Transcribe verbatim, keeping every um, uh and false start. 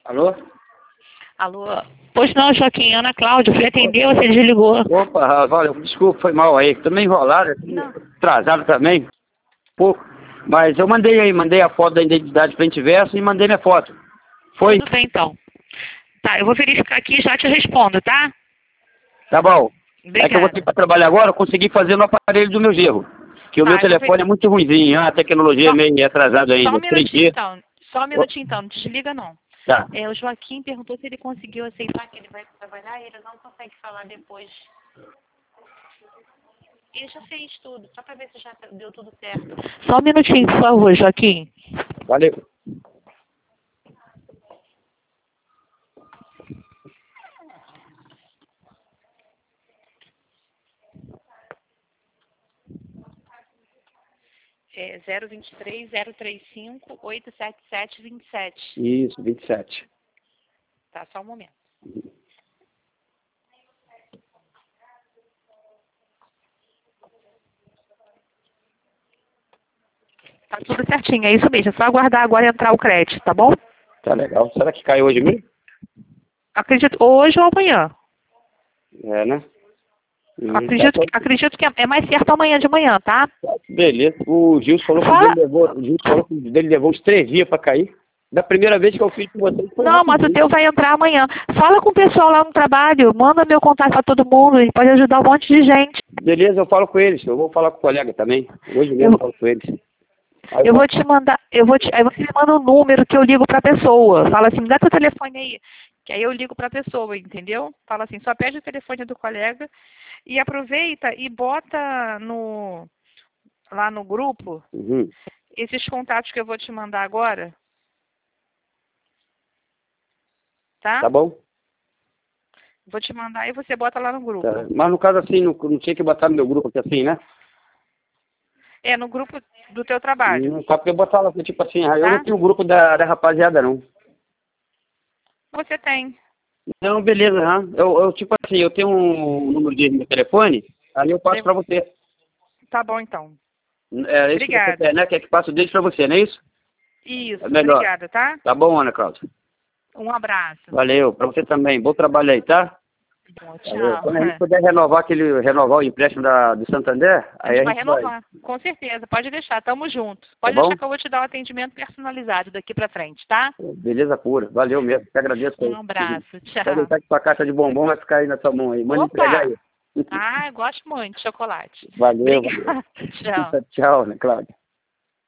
Alô? Alô? Pois não, Joaquim, Ana Cláudia, fui atender, você desligou. Opa, olha, desculpa, foi mal aí. Tô meio enrolado, Não. atrasado também. Pouco. Mas eu mandei aí, mandei a foto da identidade frente e verso e mandei minha foto. Foi? Tudo bem, então. Tá, eu vou verificar aqui e já te respondo, tá? Tá bom. Obrigada. É que eu vou ter para trabalhar agora, eu consegui fazer no aparelho do meu genro. Que o Tá, meu eu vou telefone ver- é muito ruimzinho, a tecnologia Só- é meio atrasada Só ainda. um três minutinho, G. então. Só um minutinho, então. Não desliga, não. Tá. É, o Joaquim perguntou se ele conseguiu aceitar que ele vai trabalhar e ele não consegue falar depois. Ele já fez tudo, só para ver se já deu tudo certo. Só um minutinho, por favor, Joaquim. Valeu. É zero vinte e três, zero trinta e cinco, oito sete sete, vinte e sete. Isso, vinte e sete. Tá, só um momento. Tá tudo certinho, é isso mesmo. É só aguardar agora entrar o crédito, tá bom? Tá legal. Será que cai hoje mesmo? Acredito, hoje ou amanhã. É, né? Hum, Acredito, tá, que- acredito que é mais certo amanhã de manhã, tá? tá, beleza. O Gilson falou que o Fala. dele levou, o Gilson falou que o dele levou uns três dias para cair. Da primeira vez que eu fiz com vocês foi Não, mas o rapidinho. teu vai entrar amanhã. Fala com o pessoal lá no trabalho, manda meu contato pra todo mundo, ele pode ajudar um monte de gente. Beleza, eu falo com eles. Eu vou falar com o colega também. Hoje mesmo eu, Eu, falo com eles. Aí eu vou te mandar, eu vou te, aí você me manda um número que eu ligo pra pessoa. Fala assim, me dá teu telefone aí. Que aí eu ligo pra pessoa, entendeu? Fala assim, só pede o telefone do colega e aproveita e bota no lá no grupo Uhum. esses contatos que eu vou te mandar agora. Tá? Tá bom? Vou te mandar e você bota lá no grupo. Tá. Mas no caso assim, não, não tinha que botar no meu grupo aqui assim, né? É, no grupo do teu trabalho. Não, só porque eu botar lá, tipo assim, eu Tá? não tenho grupo da, da rapaziada, não. Você tem. Não, beleza, né? Eu, eu, tipo assim, eu tenho um número de meu telefone, aí eu passo pra você. Tá bom, então. É isso que você Obrigada. quer, né? Quer que passe o deles pra você, não é isso? Isso, É melhor. obrigada, tá? Tá bom, Ana Cláudia? Um abraço. Valeu, pra você também. Bom trabalho aí, tá? Bom, Valeu. tchau. Quando a gente puder renovar aquele, renovar o empréstimo da, do Santander, A aí gente a vai gente vai. renovar, com certeza. Pode deixar, tamo junto. Tá Pode bom? deixar que eu vou te dar um atendimento personalizado daqui pra frente, tá? Beleza pura. Valeu mesmo. Te agradeço aí. Um abraço, tchau. Pode deixar que sua caixa de bombom vai ficar aí na sua mão aí. Manda entregar Opa! aí. Ah, eu gosto muito de chocolate. Valeu, valeu. Obrigada, tchau. Tchau, né, Cláudia?